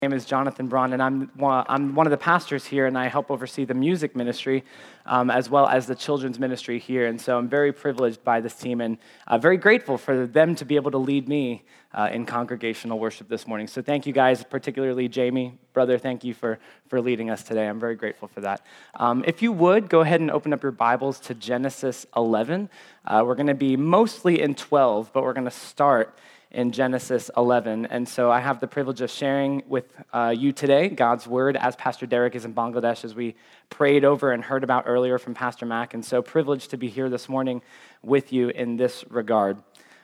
My name is Jonathan Braun, and I'm one of the pastors here, and I help oversee the music ministry as well as the children's ministry here. And so I'm very privileged by this team and very grateful for them to be able to lead me in congregational worship this morning. So thank you guys, particularly Jamie, brother, thank you for leading us today. I'm very grateful for that. If you would, go ahead and open up your Bibles to Genesis 11. We're going to be mostly in 12, but we're going to start in Genesis 11. And so I have the privilege of sharing with you today God's Word as Pastor Derek is in Bangladesh, as we prayed over and heard about earlier from Pastor Mac. And so privileged to be here this morning with you in this regard.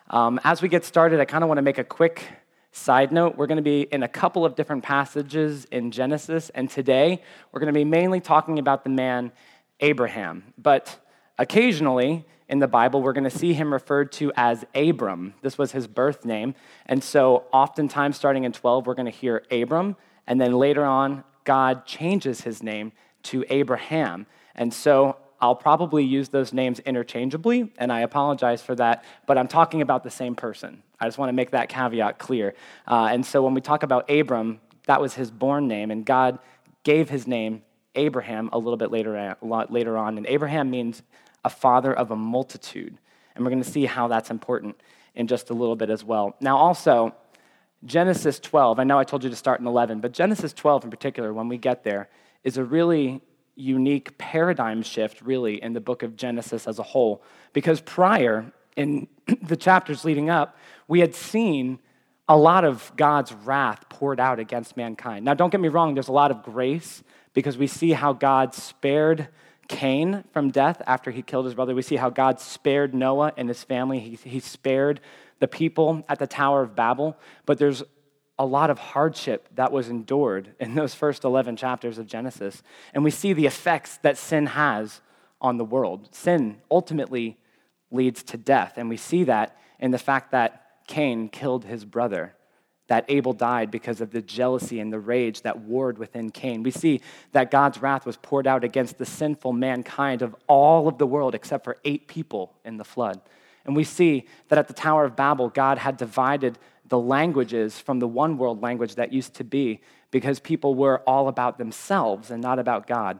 As we get started, I kind of want to make a quick side note. We're going to be in a couple of different passages in Genesis, and today we're going to be mainly talking about the man Abraham. But occasionally, in the Bible, we're going to see him referred to as Abram. This was his birth name. And so oftentimes, starting in 12, we're going to hear Abram. And then later on, God changes his name to Abraham. And so I'll probably use those names interchangeably, and I apologize for that, but I'm talking about the same person. I just want to make that caveat clear. And so when we talk about Abram, that was his born name, and God gave his name Abraham a little bit later on. And Abraham means a father of a multitude. And we're going to see how that's important in just a little bit as well. Now also, Genesis 12, I know I told you to start in 11, but Genesis 12 in particular, when we get there, is a really unique paradigm shift, really, in the book of Genesis as a whole. Because prior, in the chapters leading up, we had seen a lot of God's wrath poured out against mankind. Now, don't get me wrong, there's a lot of grace, because we see how God spared Cain from death after he killed his brother. We see how God spared Noah and his family. He spared the people at the Tower of Babel. But there's a lot of hardship that was endured in those first 11 chapters of Genesis. And we see the effects that sin has on the world. Sin ultimately leads to death. And we see that in the fact that Cain killed his brother, that Abel died because of the jealousy and the rage that warred within Cain. We see that God's wrath was poured out against the sinful mankind of all of the world except for 8 people in the flood. And we see that at the Tower of Babel, God had divided the languages from the one world language that used to be, because people were all about themselves and not about God.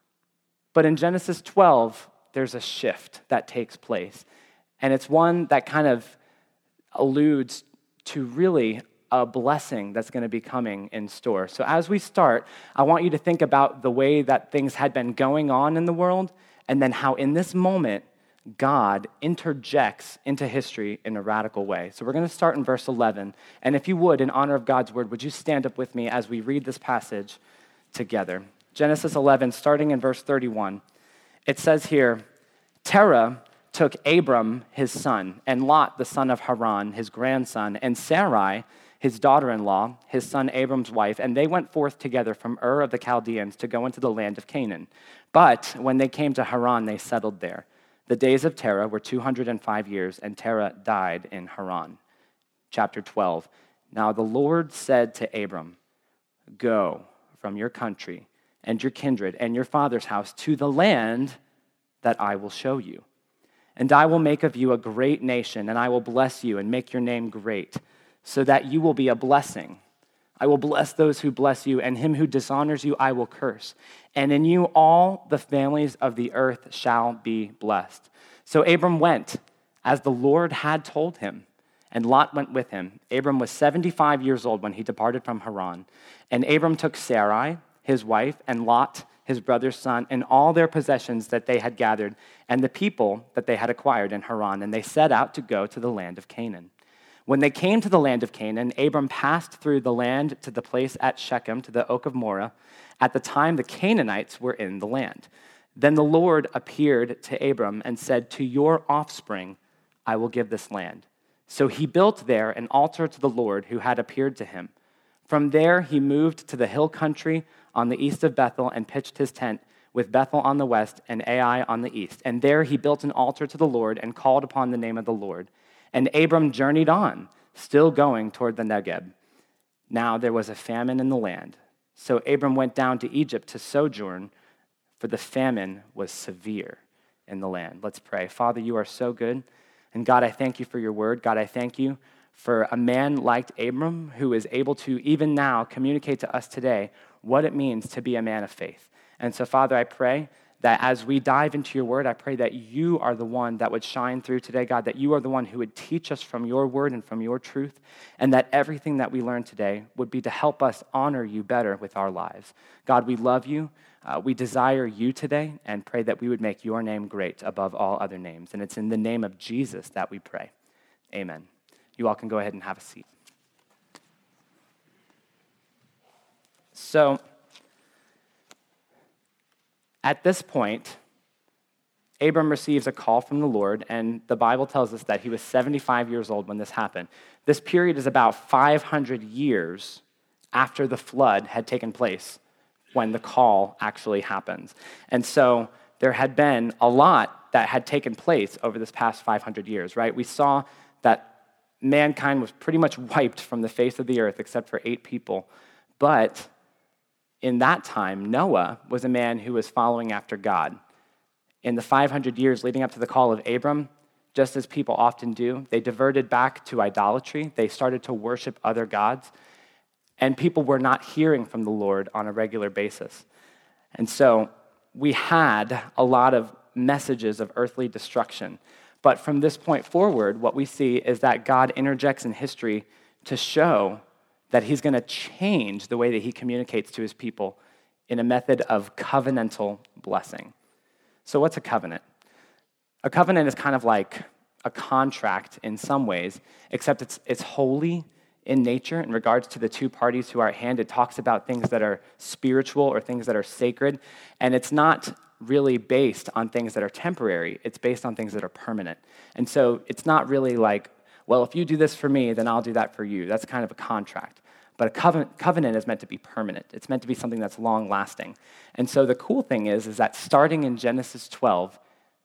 But in Genesis 12, there's a shift that takes place. And it's one that kind of alludes to really a blessing that's going to be coming in store. So as we start, I want you to think about the way that things had been going on in the world, and then how in this moment, God interjects into history in a radical way. So we're going to start in verse 11. And if you would, in honor of God's word, would you stand up with me as we read this passage together? Genesis 11, starting in verse 31. It says here, Terah took Abram, his son, and Lot, the son of Haran, his grandson, and Sarai, his daughter-in-law, his son Abram's wife, and they went forth together from Ur of the Chaldeans to go into the land of Canaan. But when they came to Haran, they settled there. The days of Terah were 205 years, and Terah died in Haran. Chapter 12. Now the Lord said to Abram, go from your country and your kindred and your father's house to the land that I will show you. And I will make of you a great nation, and I will bless you and make your name great, so that you will be a blessing. I will bless those who bless you, and him who dishonors you I will curse. And in you all the families of the earth shall be blessed. So Abram went, as the Lord had told him, and Lot went with him. Abram was 75 years old when he departed from Haran. And Abram took Sarai, his wife, and Lot, his brother's son, and all their possessions that they had gathered, and the people that they had acquired in Haran, and they set out to go to the land of Canaan. When they came to the land of Canaan, Abram passed through the land to the place at Shechem, to the oak of Moreh. At the time, the Canaanites were in the land. Then the Lord appeared to Abram and said, to your offspring I will give this land. So he built there an altar to the Lord who had appeared to him. From there he moved to the hill country on the east of Bethel and pitched his tent, with Bethel on the west and Ai on the east. And there he built an altar to the Lord and called upon the name of the Lord. And Abram journeyed on, still going toward the Negeb. Now there was a famine in the land. So Abram went down to Egypt to sojourn, for the famine was severe in the land. Let's pray. Father, you are so good. And God, I thank you for your word. God, I thank you for a man like Abram who is able to, even now, communicate to us today what it means to be a man of faith. And so, Father, I pray that as we dive into your word, I pray that you are the one that would shine through today, God, that you are the one who would teach us from your word and from your truth, and that everything that we learn today would be to help us honor you better with our lives. God, we love you. We desire you today and pray that we would make your name great above all other names. And it's in the name of Jesus that we pray. Amen. You all can go ahead and have a seat. So, at this point, Abram receives a call from the Lord, and the Bible tells us that he was 75 years old when this happened. This period is about 500 years after the flood had taken place when the call actually happens. And so there had been a lot that had taken place over this past 500 years, right? We saw that mankind was pretty much wiped from the face of the earth except for 8 people. But in that time, Noah was a man who was following after God. In the 500 years leading up to the call of Abram, just as people often do, they diverted back to idolatry. They started to worship other gods, and people were not hearing from the Lord on a regular basis. And so we had a lot of messages of earthly destruction. But from this point forward, what we see is that God interjects in history to show that he's going to change the way that he communicates to his people in a method of covenantal blessing. So what's a covenant? A covenant is kind of like a contract in some ways, except it's holy in nature in regards to the two parties who are at hand. It talks about things that are spiritual or things that are sacred, and it's not really based on things that are temporary. It's based on things that are permanent. And so it's not really like, well, if you do this for me, then I'll do that for you. That's kind of a contract. But a covenant is meant to be permanent. It's meant to be something that's long-lasting. And so the cool thing is that starting in Genesis 12,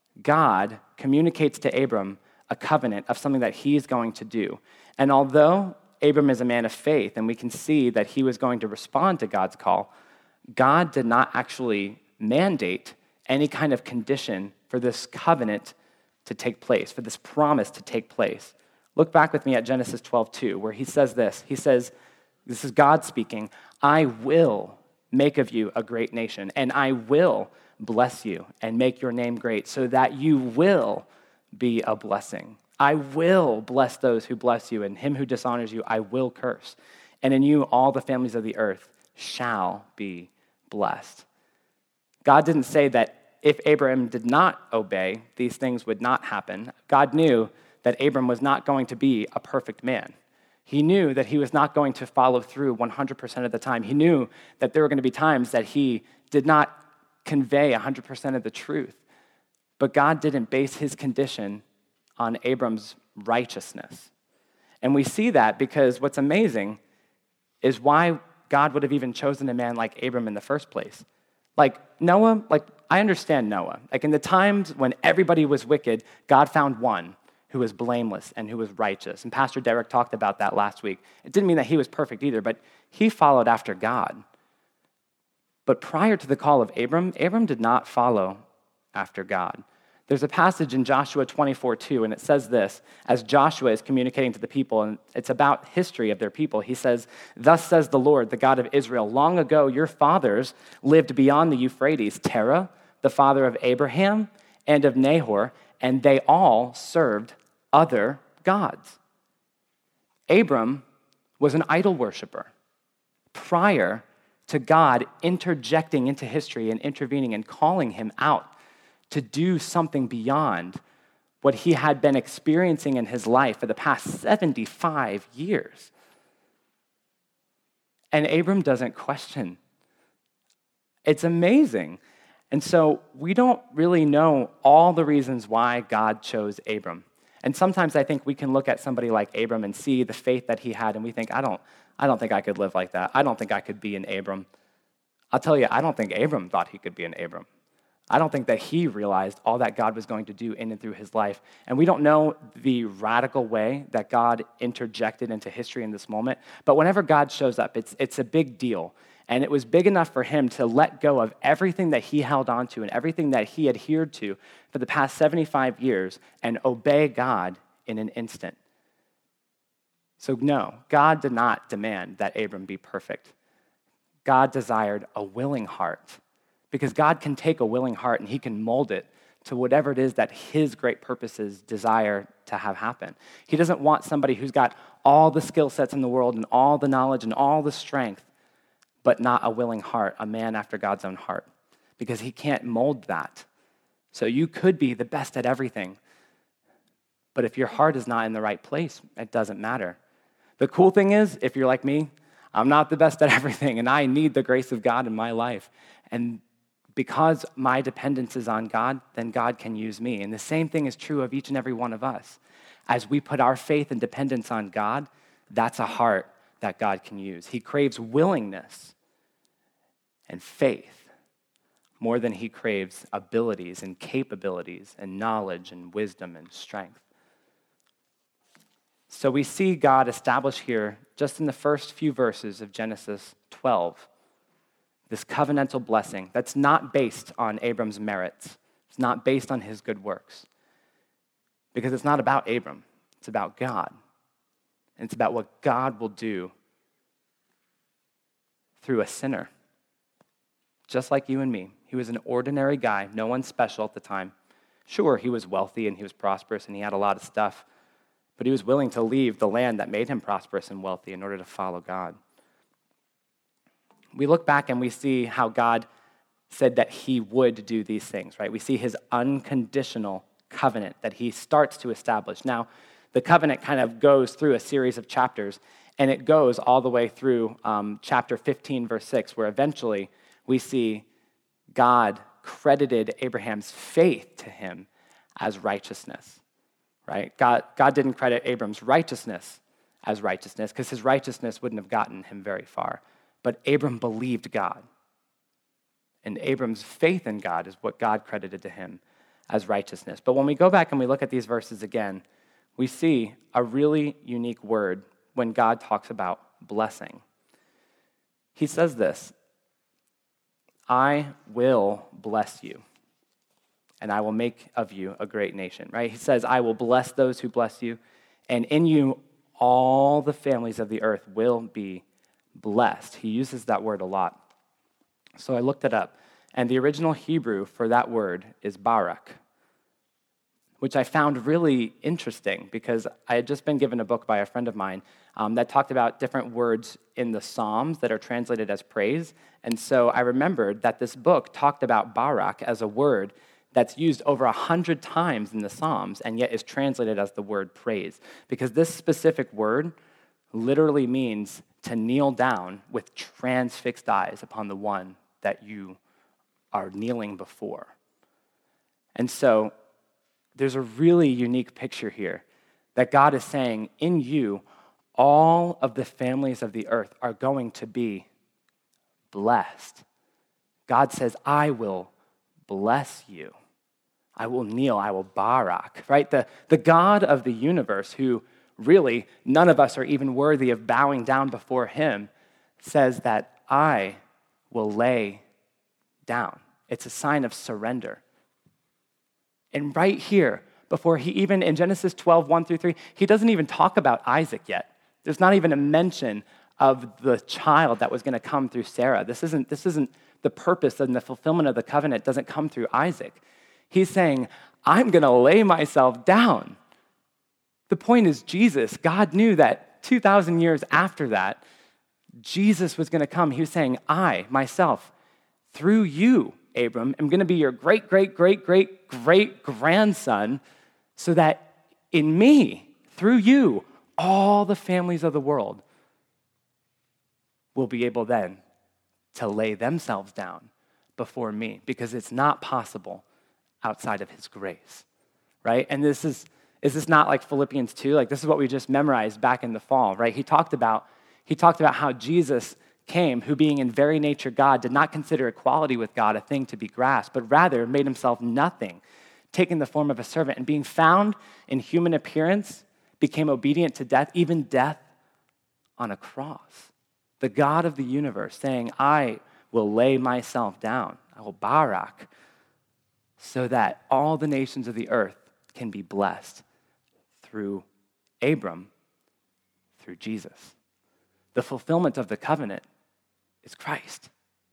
God communicates to Abram a covenant of something that he's going to do. And although Abram is a man of faith, and we can see that he was going to respond to God's call, God did not actually mandate any kind of condition for this covenant to take place, for this promise to take place. Look back with me at Genesis 12:2, where he says this. He says, this is God speaking, I will make of you a great nation, and I will bless you and make your name great so that you will be a blessing. I will bless those who bless you, and him who dishonors you I will curse. And in you all the families of the earth shall be blessed. God didn't say that if Abraham did not obey, these things would not happen. God knew that Abram was not going to be a perfect man. He knew that he was not going to follow through 100% of the time. He knew that there were going to be times that he did not convey 100% of the truth. But God didn't base his condition on Abram's righteousness. And we see that because what's amazing is why God would have even chosen a man like Abram in the first place. Like Noah, I understand Noah. Like in the times when everybody was wicked, God found one who was blameless and who was righteous. And Pastor Derek talked about that last week. It didn't mean that he was perfect either, but he followed after God. But prior to the call of Abram did not follow after God. There's a passage in Joshua 24:2, and it says this, as Joshua is communicating to the people, and it's about history of their people. He says, thus says the Lord, the God of Israel, long ago your fathers lived beyond the Euphrates, Terah, the father of Abraham and of Nahor, and they all served other gods. Abram was an idol worshiper prior to God interjecting into history and intervening and calling him out to do something beyond what he had been experiencing in his life for the past 75 years. And Abram doesn't question. It's amazing. And so we don't really know all the reasons why God chose Abram. And sometimes I think we can look at somebody like Abram and see the faith that he had, and we think, I don't think I could live like that. I don't think I could be an Abram. I'll tell you, I don't think Abram thought he could be an Abram. I don't think that he realized all that God was going to do in and through his life. And we don't know the radical way that God interjected into history in this moment. But whenever God shows up, it's a big deal. And it was big enough for him to let go of everything that he held on to and everything that he adhered to for the past 75 years and obey God in an instant. So no, God did not demand that Abram be perfect. God desired a willing heart, because God can take a willing heart and he can mold it to whatever it is that his great purposes desire to have happen. He doesn't want somebody who's got all the skill sets in the world and all the knowledge and all the strength, but not a willing heart, a man after God's own heart, because he can't mold that. So you could be the best at everything, but if your heart is not in the right place, it doesn't matter. The cool thing is, if you're like me, I'm not the best at everything, and I need the grace of God in my life. And because my dependence is on God, then God can use me. And the same thing is true of each and every one of us. As we put our faith and dependence on God, that's a heart that God can use. He craves willingness and faith more than he craves abilities and capabilities and knowledge and wisdom and strength. So we see God establish here, just in the first few verses of Genesis 12, this covenantal blessing that's not based on Abram's merits. It's not based on his good works. Because it's not about Abram. It's about God. And it's about what God will do through a sinner. Just like you and me. He was an ordinary guy, no one special at the time. Sure, he was wealthy and he was prosperous and he had a lot of stuff, but he was willing to leave the land that made him prosperous and wealthy in order to follow God. We look back and we see how God said that he would do these things, right? We see his unconditional covenant that he starts to establish. Now, the covenant kind of goes through a series of chapters, and it goes all the way through chapter 15, verse 6, where eventually we see God credited Abraham's faith to him as righteousness, right? God didn't credit Abram's righteousness as righteousness because his righteousness wouldn't have gotten him very far. But Abram believed God. And Abram's faith in God is what God credited to him as righteousness. But when we go back and we look at these verses again, we see a really unique word when God talks about blessing. He says this, I will bless you, and I will make of you a great nation, right? He says, I will bless those who bless you, and in you all the families of the earth will be blessed. He uses that word a lot. So I looked it up, and the original Hebrew for that word is barak, which I found really interesting because I had just been given a book by a friend of mine that talked about different words in the Psalms that are translated as praise. And so I remembered that this book talked about barak as a word that's used over 100 times in the Psalms and yet is translated as the word praise. Because this specific word literally means to kneel down with transfixed eyes upon the one that you are kneeling before. And so there's a really unique picture here that God is saying, in you, all of the families of the earth are going to be blessed. God says, I will bless you. I will kneel, I will barak, right? The God of the universe, who really none of us are even worthy of bowing down before him, says that I will lay down. It's a sign of surrender. And right here, before he even, in Genesis 12, 1 through 3, he doesn't even talk about Isaac yet. There's not even a mention of the child that was going to come through Sarah. This isn't the purpose and the fulfillment of the covenant doesn't come through Isaac. He's saying, I'm going to lay myself down. The point is Jesus. God knew that 2,000 years after that, Jesus was going to come. He was saying, I, myself, through you, Abram, am going to be your great, great, great, great, great grandson, so that in me, through you, all the families of the world will be able then to lay themselves down before me, because it's not possible outside of his grace, right? And is this not like Philippians 2? Like, this is what we just memorized back in the fall, right? He talked about how Jesus came, who being in very nature God, did not consider equality with God a thing to be grasped, but rather made himself nothing, taking the form of a servant, and being found in human appearance, became obedient to death, even death on a cross. The God of the universe saying, I will lay myself down, I will barak, so that all the nations of the earth can be blessed through Abram, through Jesus. The fulfillment of the covenant is Christ.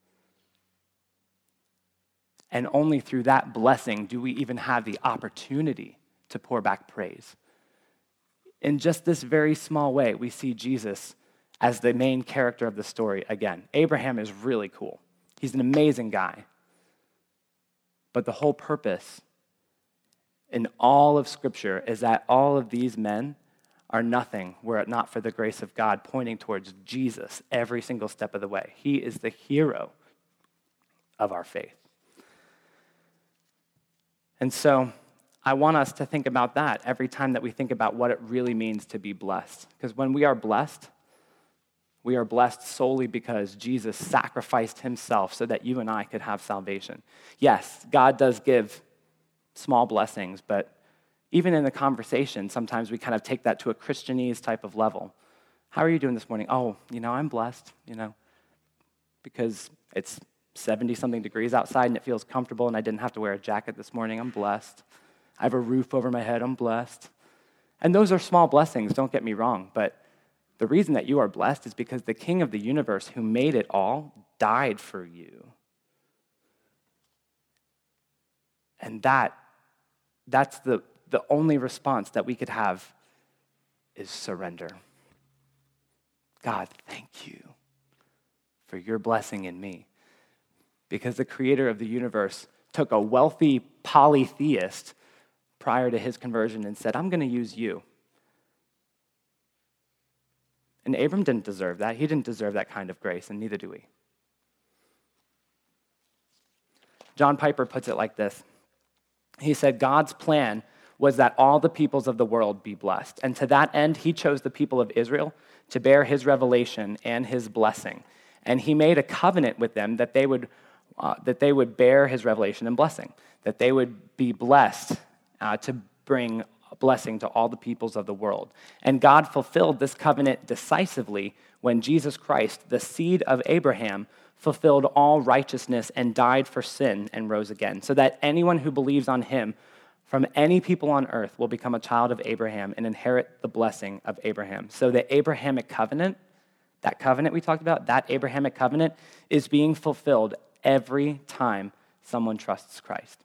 And only through that blessing do we even have the opportunity to pour back praise. In just this very small way, we see Jesus as the main character of the story again. Abraham is really cool. He's an amazing guy. But the whole purpose in all of Scripture is that all of these men are nothing were it not for the grace of God pointing towards Jesus every single step of the way. He is the hero of our faith. And so I want us to think about that every time that we think about what it really means to be blessed. Because when we are blessed solely because Jesus sacrificed himself so that you and I could have salvation. Yes, God does give small blessings, but even in the conversation, sometimes we kind of take that to a Christianese type of level. How are you doing this morning? Oh, I'm blessed, because it's 70-something degrees outside and it feels comfortable and I didn't have to wear a jacket this morning. I'm blessed. I have a roof over my head. I'm blessed. And those are small blessings, don't get me wrong, but the reason that you are blessed is because the King of the universe who made it all died for you. And that's the only response that we could have is surrender. God, thank you for your blessing in me. Because the creator of the universe took a wealthy polytheist prior to his conversion and said, I'm going to use you. And Abram didn't deserve that. He didn't deserve that kind of grace, and neither do we. John Piper puts it like this. He said, God's plan was that all the peoples of the world be blessed. And to that end, he chose the people of Israel to bear his revelation and his blessing. And he made a covenant with them that they would bear his revelation and blessing, that they would be blessed to bring a blessing to all the peoples of the world. And God fulfilled this covenant decisively when Jesus Christ, the seed of Abraham, fulfilled all righteousness and died for sin and rose again, so that anyone who believes on him from any people on earth will become a child of Abraham and inherit the blessing of Abraham. So the Abrahamic covenant, that covenant we talked about, that Abrahamic covenant is being fulfilled every time someone trusts Christ.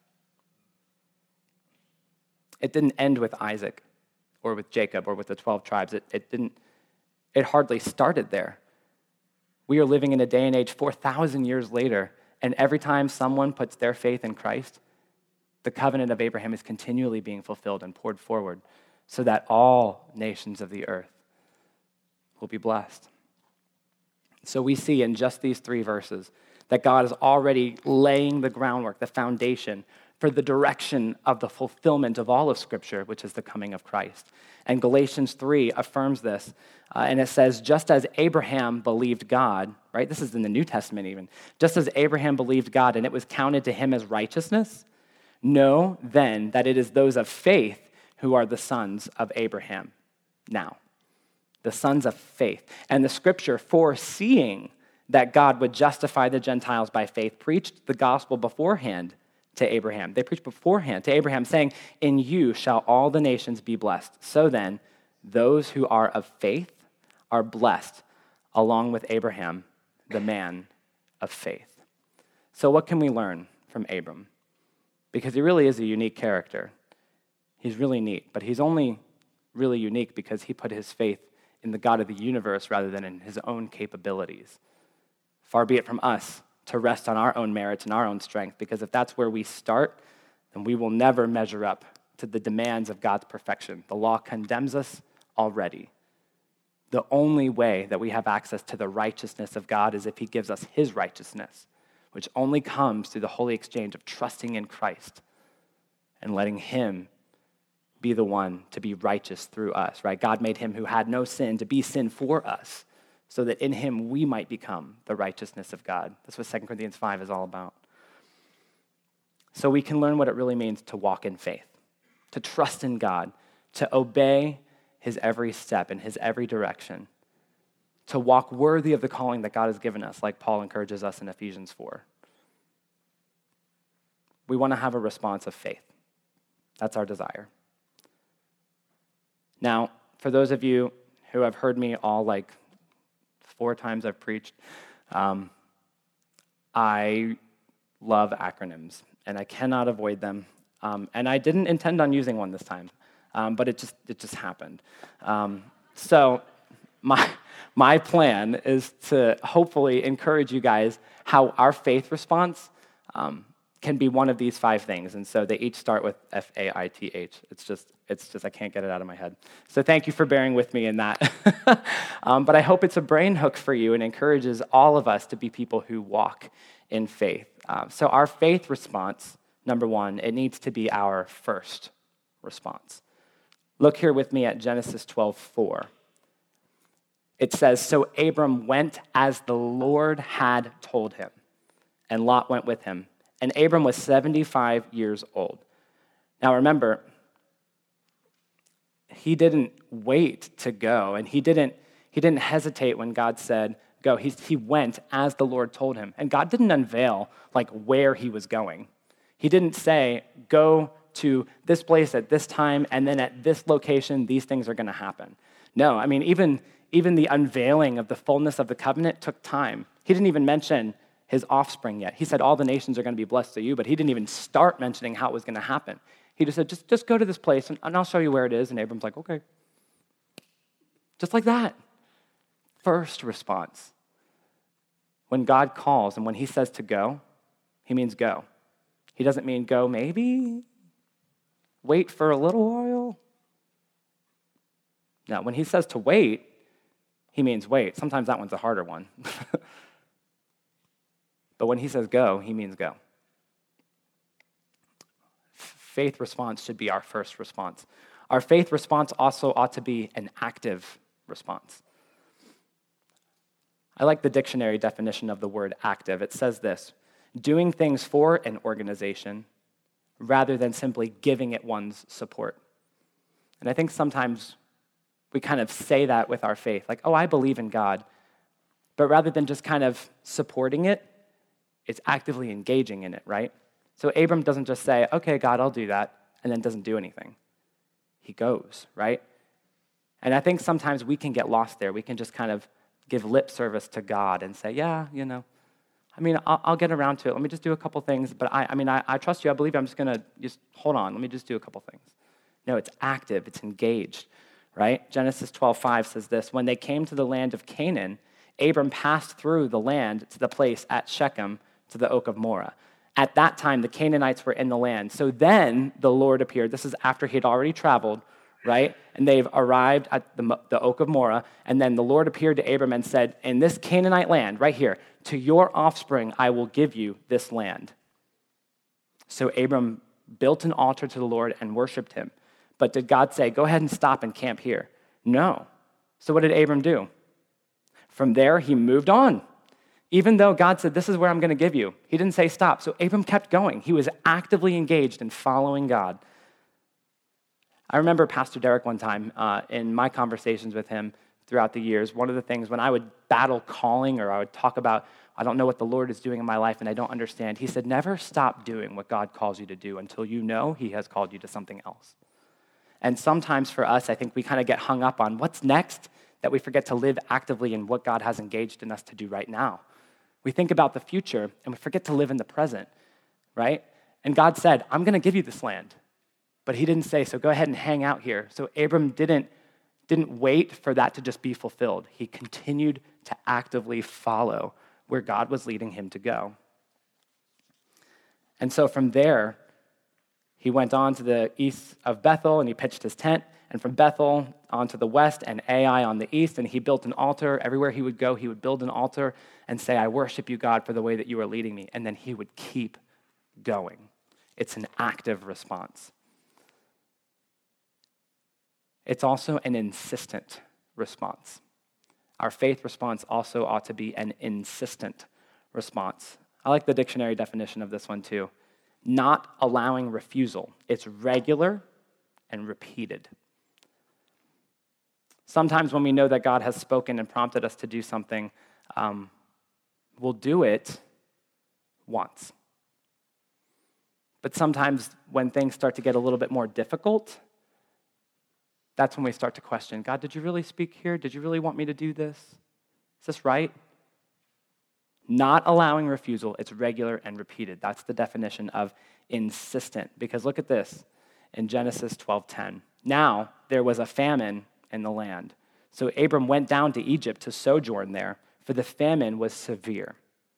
It didn't end with Isaac or with Jacob or with the 12 tribes. It hardly started there. We are living in a day and age 4,000 years later, and every time someone puts their faith in Christ, the covenant of Abraham is continually being fulfilled and poured forward so that all nations of the earth will be blessed. So we see in just these 3 verses that God is already laying the groundwork, the foundation for the direction of the fulfillment of all of Scripture, which is the coming of Christ. And Galatians 3 affirms this, and it says, just as Abraham believed God, right? This is in the New Testament even. Just as Abraham believed God and it was counted to him as righteousness, know then that it is those of faith who are the sons of Abraham now. The sons of faith. And the Scripture, foreseeing that God would justify the Gentiles by faith, preached the gospel beforehand to Abraham. They preached beforehand to Abraham, saying, in you shall all the nations be blessed. So then, those who are of faith are blessed, along with Abraham, the man of faith. So what can we learn from Abram? Because he really is a unique character. He's really neat, but he's only really unique because he put his faith in the God of the universe rather than in his own capabilities. Far be it from us to rest on our own merits and our own strength, because if that's where we start, then we will never measure up to the demands of God's perfection. The law condemns us already. The only way that we have access to the righteousness of God is if he gives us his righteousness, which only comes through the holy exchange of trusting in Christ and letting him be the one to be righteous through us, right? God made him who had no sin to be sin for us, so that in him we might become the righteousness of God. That's what 2 Corinthians 5 is all about. So we can learn what it really means to walk in faith, to trust in God, to obey his every step and his every direction, to walk worthy of the calling that God has given us, like Paul encourages us in Ephesians 4. We want to have a response of faith. That's our desire. Now, for those of you who have heard me all like 4 times I've preached, I love acronyms, and I cannot avoid them. And I didn't intend on using one this time, but it just happened. So my plan is to hopefully encourage you guys how our faith response can be one of these 5 things. And so they each start with FAITH. It's just I can't get it out of my head. So thank you for bearing with me in that. But I hope it's a brain hook for you and encourages all of us to be people who walk in faith. So our faith response, number 1, it needs to be our first response. Look here with me at Genesis 12:4. It says, "So Abram went as the Lord had told him, and Lot went with him. And Abram was 75 years old." Now remember, he didn't wait to go, and he didn't hesitate when God said, go. He went as the Lord told him. And God didn't unveil like where he was going. He didn't say, go to this place at this time, and then at this location, these things are going to happen. No, I mean, even the unveiling of the fullness of the covenant took time. He didn't even mention his offspring yet. He said all the nations are going to be blessed through you, but he didn't even start mentioning how it was going to happen. He just said, just go to this place, and I'll show you where it is. And Abram's like, okay. Just like that. First response. When God calls and when he says to go, he means go. He doesn't mean go maybe, wait for a little while. No, when he says to wait, he means wait. Sometimes that one's a harder one. But when he says go, he means go. Faith response should be our first response. Our faith response also ought to be an active response. I like the dictionary definition of the word active. It says this: doing things for an organization rather than simply giving it one's support. And I think sometimes we kind of say that with our faith, like, oh, I believe in God. But rather than just kind of supporting it, it's actively engaging in it, right? So Abram doesn't just say, okay, God, I'll do that, and then doesn't do anything. He goes, right? And I think sometimes we can get lost there. We can just kind of give lip service to God and say, yeah, I'll get around to it. Let me just do a couple things. But I trust you. I believe you. I'm just going to just hold on. Let me just do a couple things. No, it's active. It's engaged, right? Genesis 12:5 says this: when they came to the land of Canaan, Abram passed through the land to the place at Shechem, to the oak of Moreh. At that time, the Canaanites were in the land. So then the Lord appeared. This is after he had already traveled, right? And they've arrived at the oak of Moreh. And then the Lord appeared to Abram and said, in this Canaanite land, right here, to your offspring I will give you this land. So Abram built an altar to the Lord and worshiped him. But did God say, go ahead and stop and camp here? No. So what did Abram do? From there, he moved on. Even though God said, this is where I'm going to give you, he didn't say stop. So Abram kept going. He was actively engaged in following God. I remember Pastor Derek one time in my conversations with him throughout the years, one of the things when I would battle calling or I would talk about, I don't know what the Lord is doing in my life and I don't understand, he said, never stop doing what God calls you to do until you know he has called you to something else. And sometimes for us, I think we kind of get hung up on what's next, that we forget to live actively in what God has engaged in us to do right now. We think about the future, and we forget to live in the present, right? And God said, I'm going to give you this land. But he didn't say, so go ahead and hang out here. So Abram didn't wait for that to just be fulfilled. He continued to actively follow where God was leading him to go. And so from there, he went on to the east of Bethel, and he pitched his tent. And from Bethel on to the west and Ai on the east, and he built an altar. Everywhere he would go, he would build an altar and say, I worship you, God, for the way that you are leading me. And then he would keep going. It's an active response. It's also an insistent response. Our faith response also ought to be an insistent response. I like the dictionary definition of this one too. Not allowing refusal. It's regular and repeated. Sometimes when we know that God has spoken and prompted us to do something, we'll do it once. But sometimes when things start to get a little bit more difficult, that's when we start to question, God, did you really speak here? Did you really want me to do this? Is this right? Not allowing refusal, it's regular and repeated. That's the definition of insistent. Because look at this in Genesis 12:10. Now there was a famine in the land. So Abram went down to Egypt to sojourn there, for the famine was severe.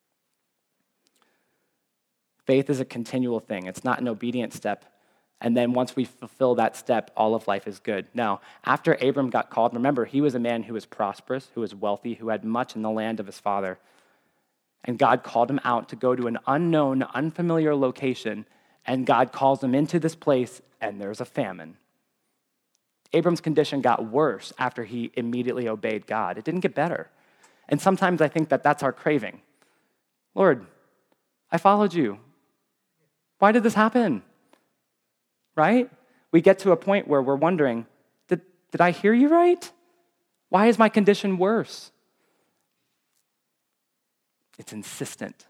Faith is a continual thing. It's not an obedient step. And then once we fulfill that step, all of life is good. Now, after Abram got called, remember, he was a man who was prosperous, who was wealthy, who had much in the land of his father. And God called him out to go to an unknown, unfamiliar location, and God calls him into this place, and there's a famine. Abram's condition got worse after he immediately obeyed God. It didn't get better. And sometimes I think that that's our craving. Lord, I followed you. Why did this happen? Right? We get to a point where we're wondering, did I hear you right? Why is my condition worse? It's insistent,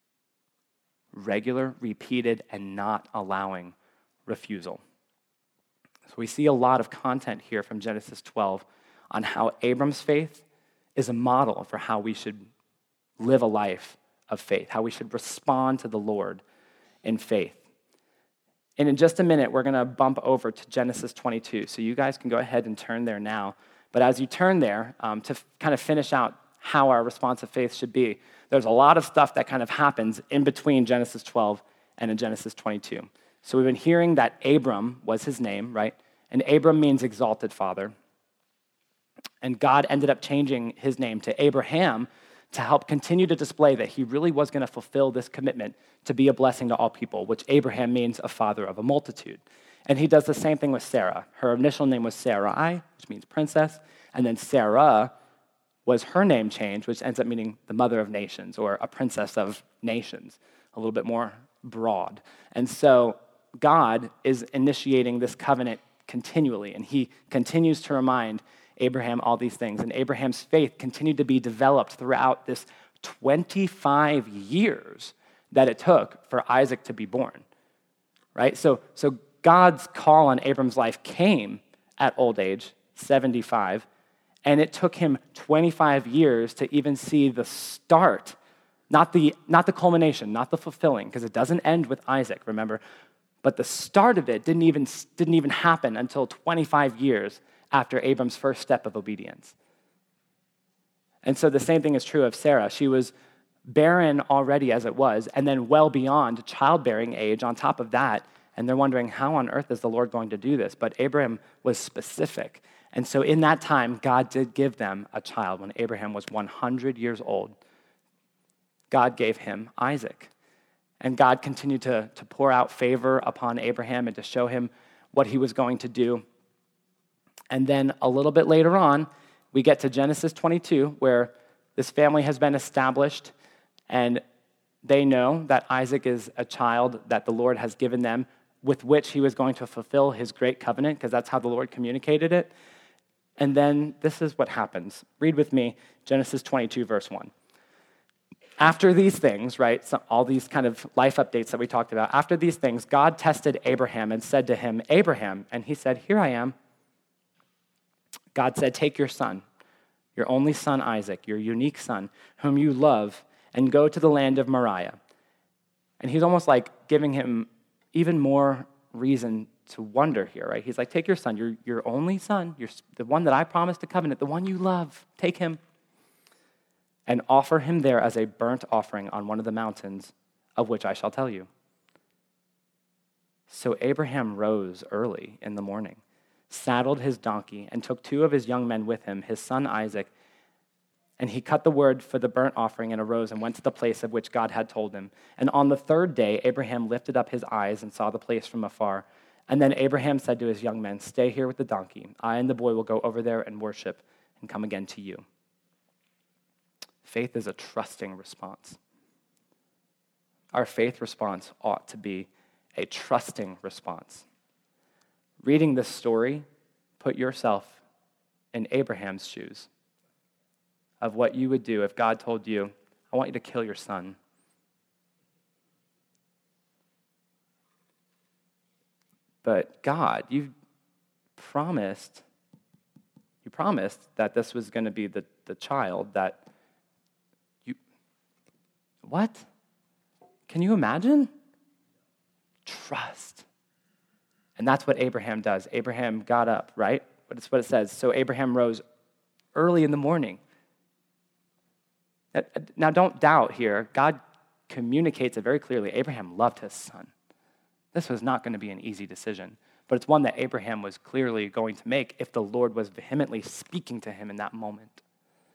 regular, repeated, and not allowing refusal. So we see a lot of content here from Genesis 12 on how Abram's faith is a model for how we should live a life of faith, how we should respond to the Lord in faith. And in just a minute, we're going to bump over to Genesis 22. So you guys can go ahead and turn there now. But as you turn there, to kind of finish out how our response of faith should be, there's a lot of stuff that kind of happens in between Genesis 12 and in Genesis 22. So we've been hearing that Abram was his name, right? And Abram means exalted father. And God ended up changing his name to Abraham to help continue to display that he really was going to fulfill this commitment to be a blessing to all people, which Abraham means a father of a multitude. And he does the same thing with Sarah. Her initial name was Sarai, which means princess, and then Sarah was her name change, which ends up meaning the mother of nations or a princess of nations, a little bit more broad. And so God is initiating this covenant continually, and he continues to remind Abraham all these things. And Abraham's faith continued to be developed throughout this 25 years that it took for Isaac to be born, right? So God's call on Abram's life came at old age, 75, and it took him 25 years to even see the start, not the culmination, not the fulfilling, because it doesn't end with Isaac, remember? But the start of it didn't even happen until 25 years after Abram's first step of obedience. And so the same thing is true of Sarah. She was barren already as it was, and then well beyond childbearing age on top of that, and they're wondering, how on earth is the Lord going to do this? But Abraham was specific. And so in that time, God did give them a child. When Abraham was 100 years old, God gave him Isaac. And God continued to pour out favor upon Abraham and to show him what he was going to do. And then a little bit later on, we get to Genesis 22, where this family has been established, and they know that Isaac is a child that the Lord has given them, with which he was going to fulfill his great covenant, because that's how the Lord communicated it. And then this is what happens. Read with me Genesis 22, verse 1. After these things, right, so all these kind of life updates that we talked about, after these things, God tested Abraham and said to him, Abraham, and he said, here I am. God said, take your son, your only son Isaac, your unique son, whom you love, and go to the land of Moriah. And he's almost like giving him even more reason to wonder here, right? He's like, take your son, your only son, the one that I promised to covenant, the one you love, take him and offer him there as a burnt offering on one of the mountains of which I shall tell you. So Abraham rose early in the morning, saddled his donkey, and took 2 of his young men with him, his son Isaac, and he cut the wood for the burnt offering and arose and went to the place of which God had told him. And on the 3rd day, Abraham lifted up his eyes and saw the place from afar. And then Abraham said to his young men, stay here with the donkey. I and the boy will go over there and worship and come again to you. Faith is a trusting response. Our faith response ought to be a trusting response. Reading this story, put yourself in Abraham's shoes of what you would do if God told you, I want you to kill your son. But God, you promised You promised that this was going to be the child that you... What? Can you imagine? Trust. And that's what Abraham does. Abraham got up, right? That's what it says. So Abraham rose early in the morning. Now, don't doubt here. God communicates it very clearly. Abraham loved his son. This was not going to be an easy decision, but it's one that Abraham was clearly going to make if the Lord was vehemently speaking to him in that moment.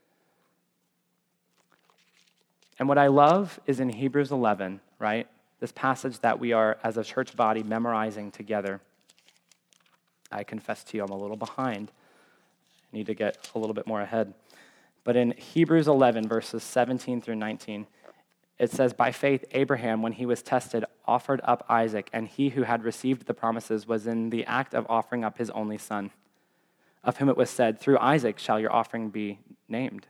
And what I love is in Hebrews 11, right? This passage that we are, as a church body, memorizing together. I confess to you, I'm a little behind. I need to get a little bit more ahead. But in Hebrews 11, verses 17 through 19, it says, by faith, Abraham, when he was tested, offered up Isaac, and he who had received the promises was in the act of offering up his only son, of whom it was said, through Isaac shall your offspring be named.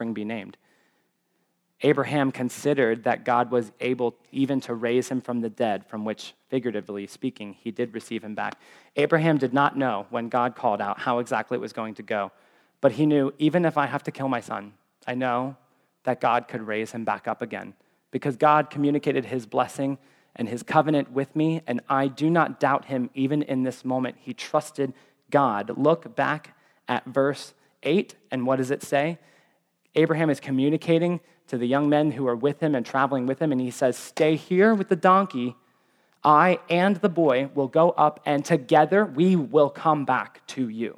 Abraham considered that God was able even to raise him from the dead, from which, figuratively speaking, he did receive him back. Abraham did not know when God called out how exactly it was going to go, but he knew, even if I have to kill my son, I know that God could raise him back up again, because God communicated his blessing and his covenant with me, and I do not doubt him even in this moment. He trusted God. Look back at verse 8, and what does it say? Abraham is communicating to the young men who are with him and traveling with him, and he says, stay here with the donkey. I and the boy will go up, and together we will come back to you.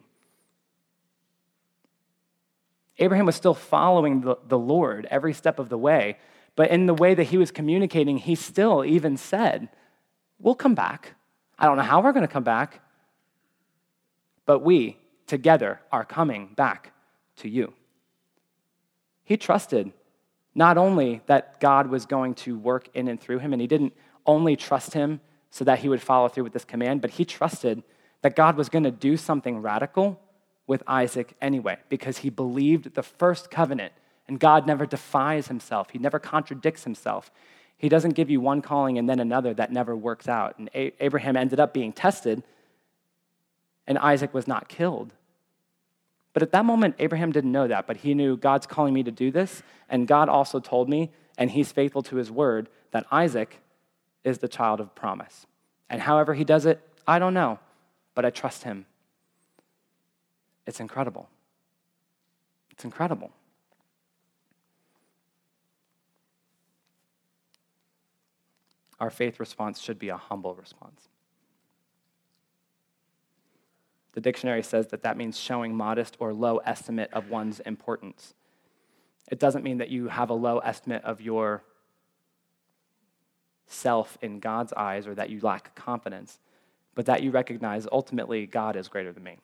Abraham was still following the Lord every step of the way, but in the way that he was communicating, he still even said, we'll come back. I don't know how we're going to come back, but we together are coming back to you. He trusted not only that God was going to work in and through him, and he didn't only trust him so that he would follow through with this command, but he trusted that God was going to do something radical with Isaac anyway, because he believed the first covenant, and God never defies himself. He never contradicts himself. He doesn't give you one calling and then another that never works out. And Abraham ended up being tested, and Isaac was not killed. But at that moment, Abraham didn't know that, but he knew God's calling me to do this, and God also told me, and he's faithful to his word, that Isaac is the child of promise. And however he does it, I don't know, but I trust him. It's incredible. It's incredible. Our faith response should be a humble response. The dictionary says that means showing modest or low estimate of one's importance. It doesn't mean that you have a low estimate of your self in God's eyes or that you lack confidence, but that you recognize ultimately God is greater than me.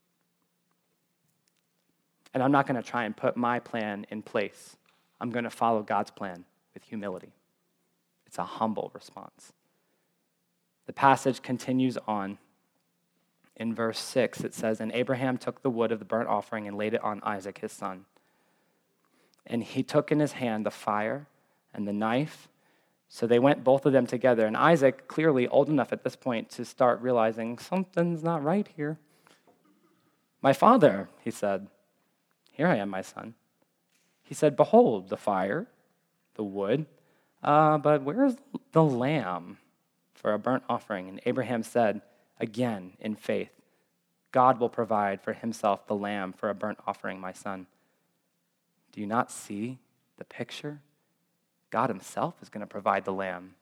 And I'm not going to try and put my plan in place. I'm going to follow God's plan with humility. It's a humble response. The passage continues on. In verse 6, it says, and Abraham took the wood of the burnt offering and laid it on Isaac, his son. And he took in his hand the fire and the knife. So they went, both of them together. And Isaac, clearly old enough at this point to start realizing something's not right here. My father, he said. Here I am, my son. He said, behold, the fire, the wood, but where is the lamb for a burnt offering? And Abraham said, again, in faith, God will provide for himself the lamb for a burnt offering, my son. Do you not see the picture? God himself is going to provide the lamb.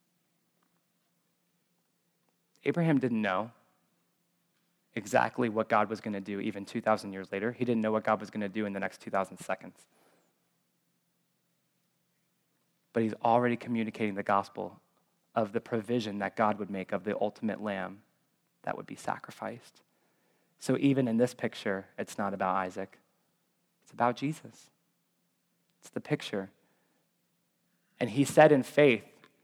Abraham didn't know exactly what God was going to do even 2,000 years later. He didn't know what God was going to do in the next 2,000 seconds. But he's already communicating the gospel of the provision that God would make of the ultimate lamb that would be sacrificed. So even in this picture, it's not about Isaac. It's about Jesus. It's the picture. And he said in faith,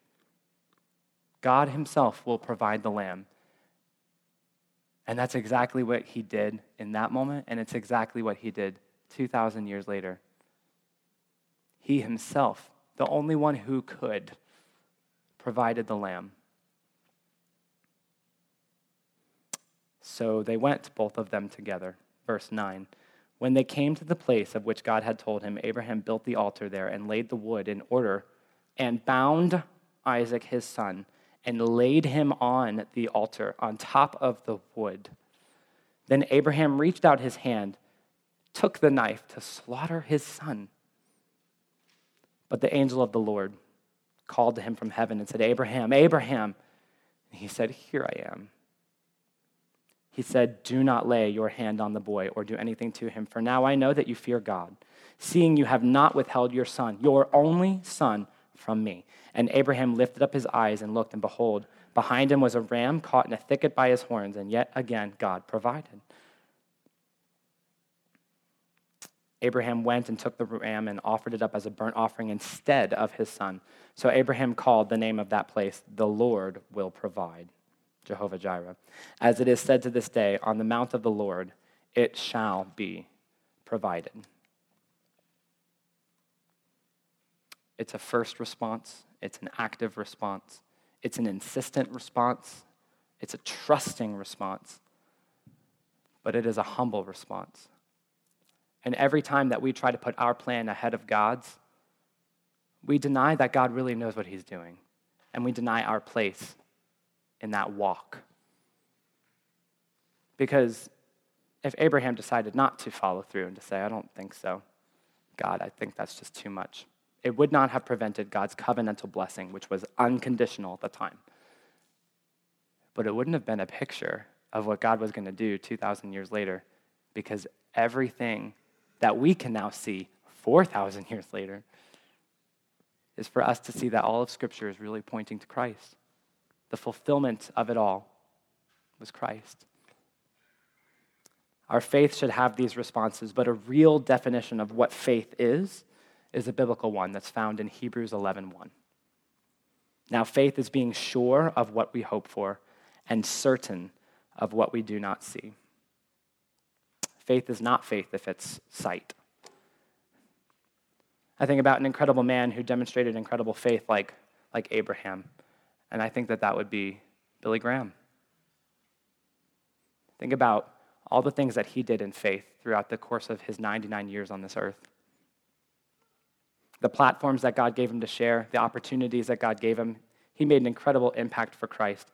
God himself will provide the lamb. And that's exactly what he did in that moment, and it's exactly what he did 2,000 years later. He himself, the only one who could, provided the lamb. So they went, both of them together. verse 9. When they came to the place of which God had told him, Abraham built the altar there and laid the wood in order and bound Isaac his son and laid him on the altar on top of the wood. Then Abraham reached out his hand, took the knife to slaughter his son. But the angel of the Lord called to him from heaven and said, Abraham, Abraham. And he said, here I am. He said, do not lay your hand on the boy or do anything to him, for now I know that you fear God, seeing you have not withheld your son, your only son, from me. And Abraham lifted up his eyes and looked, and behold, behind him was a ram caught in a thicket by his horns, and yet again God provided. Abraham went and took the ram and offered it up as a burnt offering instead of his son. So Abraham called the name of that place, the Lord will provide. Jehovah Jireh. As it is said to this day, on the mount of the Lord, it shall be provided. It's a first response. It's an active response. It's an insistent response. It's a trusting response. But it is a humble response. And every time that we try to put our plan ahead of God's, we deny that God really knows what he's doing. And we deny our place in that walk. Because if Abraham decided not to follow through and to say, I don't think so, God, I think that's just too much, it would not have prevented God's covenantal blessing, which was unconditional at the time. But it wouldn't have been a picture of what God was going to do 2,000 years later, because everything that we can now see 4,000 years later is for us to see that all of Scripture is really pointing to Christ. The fulfillment of it all was Christ. Our faith should have these responses, but a real definition of what faith is a biblical one that's found in Hebrews 11:1. Now, faith is being sure of what we hope for and certain of what we do not see. Faith is not faith if it's sight. I think about an incredible man who demonstrated incredible faith like Abraham. And I think that would be Billy Graham. Think about all the things that he did in faith throughout the course of his 99 years on this earth. The platforms that God gave him to share, the opportunities that God gave him, he made an incredible impact for Christ.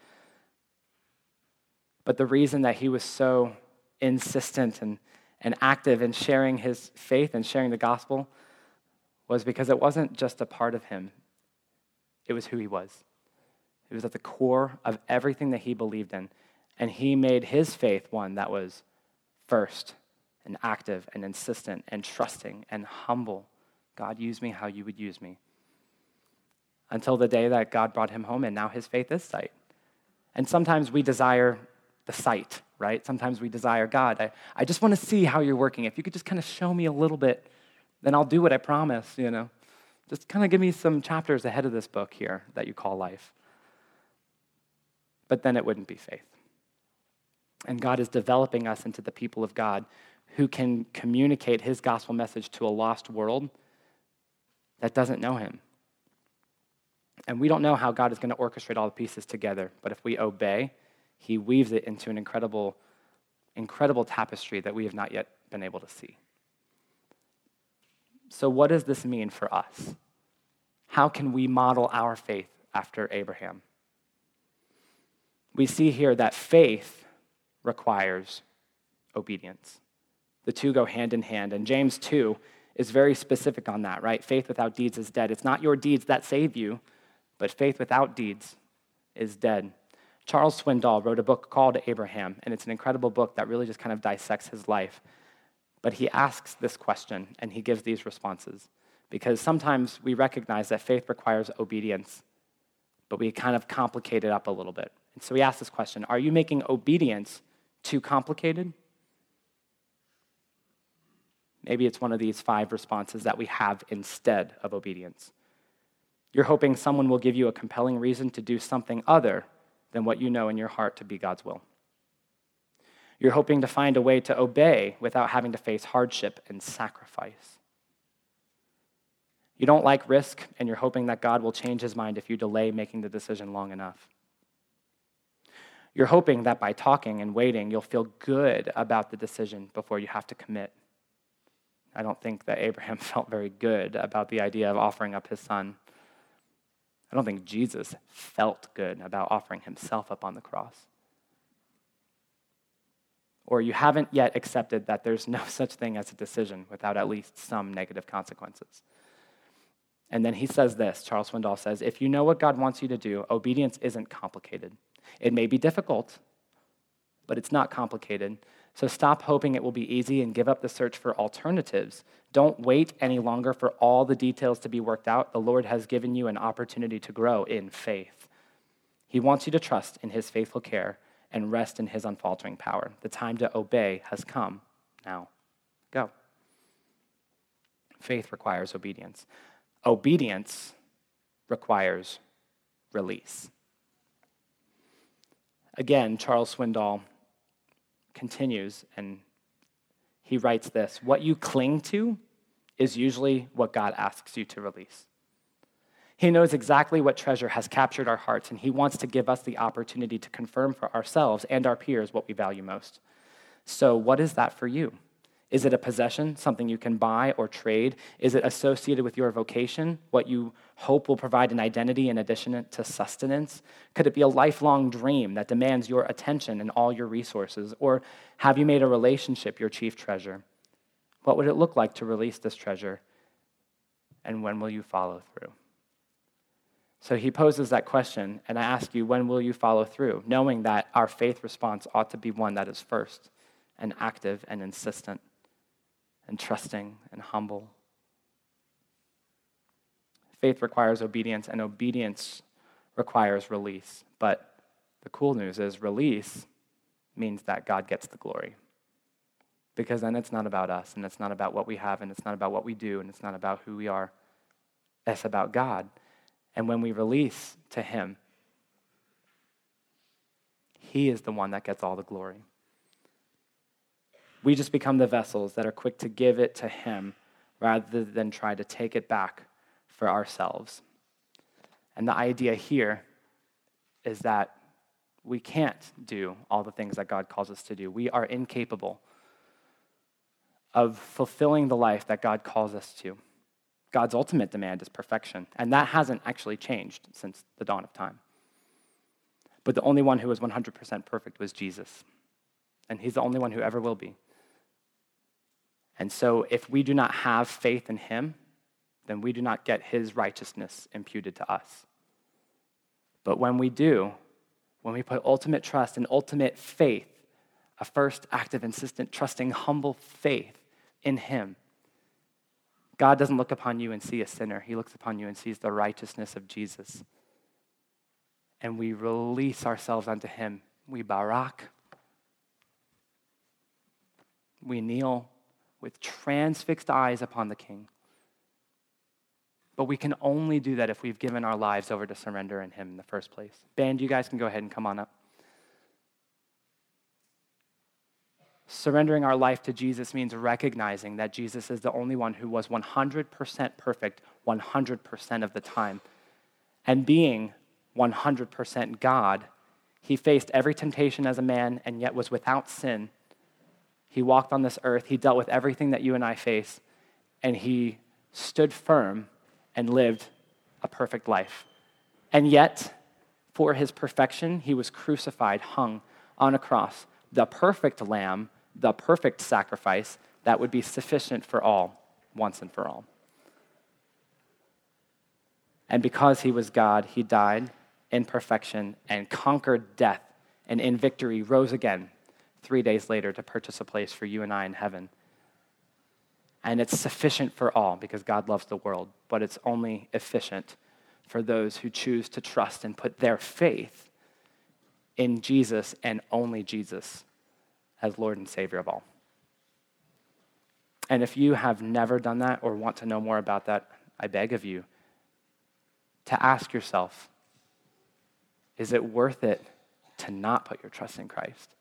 But the reason that he was so insistent and active in sharing his faith and sharing the gospel was because it wasn't just a part of him. It was who he was. It was at the core of everything that he believed in. And he made his faith one that was first and active and insistent and trusting and humble. God, use me how you would use me. Until the day that God brought him home, and now his faith is sight. And sometimes we desire the sight, right? Sometimes we desire, God, I just want to see how you're working. If you could just kind of show me a little bit, then I'll do what I promise, Just kind of give me some chapters ahead of this book here that you call life. But then it wouldn't be faith. And God is developing us into the people of God who can communicate his gospel message to a lost world that doesn't know him. And we don't know how God is going to orchestrate all the pieces together, but if we obey, he weaves it into an incredible, incredible tapestry that we have not yet been able to see. So what does this mean for us? How can we model our faith after Abraham? We see here that faith requires obedience. The two go hand in hand, and James 2 is very specific on that, right? Faith without deeds is dead. It's not your deeds that save you, but faith without deeds is dead. Charles Swindoll wrote a book called Abraham, and it's an incredible book that really just kind of dissects his life. But he asks this question, and he gives these responses, because sometimes we recognize that faith requires obedience, but we kind of complicate it up a little bit. And so he asks this question, are you making obedience too complicated? Maybe it's one of these 5 responses that we have instead of obedience. You're hoping someone will give you a compelling reason to do something other than what you know in your heart to be God's will. You're hoping to find a way to obey without having to face hardship and sacrifice. You don't like risk, and you're hoping that God will change his mind if you delay making the decision long enough. You're hoping that by talking and waiting, you'll feel good about the decision before you have to commit. I don't think that Abraham felt very good about the idea of offering up his son. I don't think Jesus felt good about offering himself up on the cross. Or you haven't yet accepted that there's no such thing as a decision without at least some negative consequences. And then he says this, Charles Swindoll says, if you know what God wants you to do, obedience isn't complicated. It may be difficult, but it's not complicated. So stop hoping it will be easy and give up the search for alternatives. Don't wait any longer for all the details to be worked out. The Lord has given you an opportunity to grow in faith. He wants you to trust in his faithful care and rest in his unfaltering power. The time to obey has come. Now, go. Faith requires obedience. Obedience requires release. Again, Charles Swindoll continues, and he writes this: what you cling to is usually what God asks you to release. He knows exactly what treasure has captured our hearts, and he wants to give us the opportunity to confirm for ourselves and our peers what we value most. So what is that for you? Is it a possession, something you can buy or trade? Is it associated with your vocation, what you hope will provide an identity in addition to sustenance? Could it be a lifelong dream that demands your attention and all your resources? Or have you made a relationship your chief treasure? What would it look like to release this treasure? And when will you follow through? So he poses that question, and I ask you, when will you follow through? Knowing that our faith response ought to be one that is first and active and insistent and trusting and humble. Faith requires obedience, and obedience requires release. But the cool news is release means that God gets the glory. Because then it's not about us, and it's not about what we have, and it's not about what we do, and it's not about who we are. It's about God. And when we release to him, he is the one that gets all the glory. We just become the vessels that are quick to give it to him rather than try to take it back for ourselves. And the idea here is that we can't do all the things that God calls us to do. We are incapable of fulfilling the life that God calls us to. God's ultimate demand is perfection, and that hasn't actually changed since the dawn of time. But the only one who was 100% perfect was Jesus, and he's the only one who ever will be. And so if we do not have faith in him, then we do not get his righteousness imputed to us. But when we do, when we put ultimate trust and ultimate faith, a first active, insistent, trusting, humble faith in him, God doesn't look upon you and see a sinner. He looks upon you and sees the righteousness of Jesus. And we release ourselves unto him. We barak. We kneel with transfixed eyes upon the King. But we can only do that if we've given our lives over to surrender in him in the first place. Band, you guys can go ahead and come on up. Surrendering our life to Jesus means recognizing that Jesus is the only one who was 100% perfect 100% of the time. And being 100% God, he faced every temptation as a man and yet was without sin. He walked on this earth. He dealt with everything that you and I face, and he stood firm and lived a perfect life. And yet, for his perfection, he was crucified, hung on a cross, the perfect lamb, the perfect sacrifice that would be sufficient for all, once and for all. And because he was God, he died in perfection and conquered death, and in victory rose again 3 days later to purchase a place for you and I in heaven. And it's sufficient for all because God loves the world, but it's only efficient for those who choose to trust and put their faith in Jesus and only Jesus as Lord and Savior of all. And if you have never done that or want to know more about that, I beg of you to ask yourself, is it worth it to not put your trust in Christ?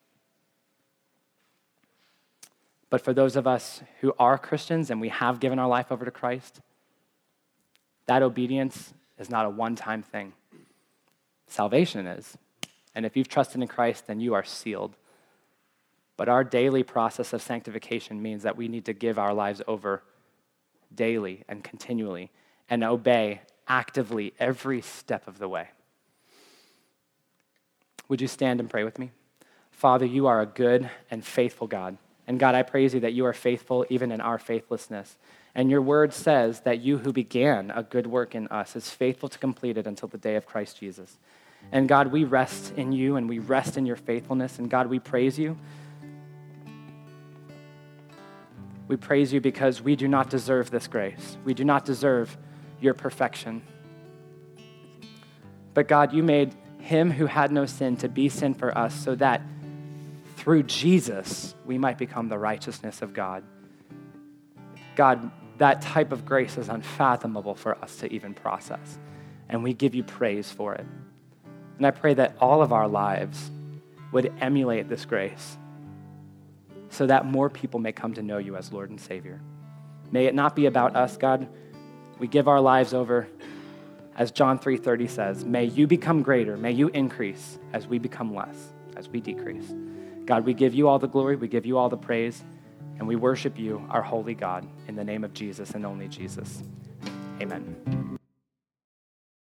But for those of us who are Christians and we have given our life over to Christ, that obedience is not a one-time thing. Salvation is, And if you've trusted in Christ, then you are sealed. But our daily process of sanctification means that we need to give our lives over daily and continually and obey actively every step of the way. Would you stand and pray with me? Father, you are a good and faithful God. And God, I praise you that you are faithful even in our faithlessness. And your word says that you who began a good work in us is faithful to complete it until the day of Christ Jesus. And God, we rest in you and we rest in your faithfulness. And God, we praise you. We praise you because we do not deserve this grace. We do not deserve your perfection. But God, you made him who had no sin to be sin for us so that through Jesus we might become the righteousness of God. God, that type of grace is unfathomable for us to even process. And we give you praise for it. And I pray that all of our lives would emulate this grace so that more people may come to know you as Lord and Savior. May it not be about us, God. We give our lives over, as John 3:30 says, may you become greater, may you increase as we become less, as we decrease. God, we give you all the glory, we give you all the praise, and we worship you, our holy God, in the name of Jesus and only Jesus. Amen.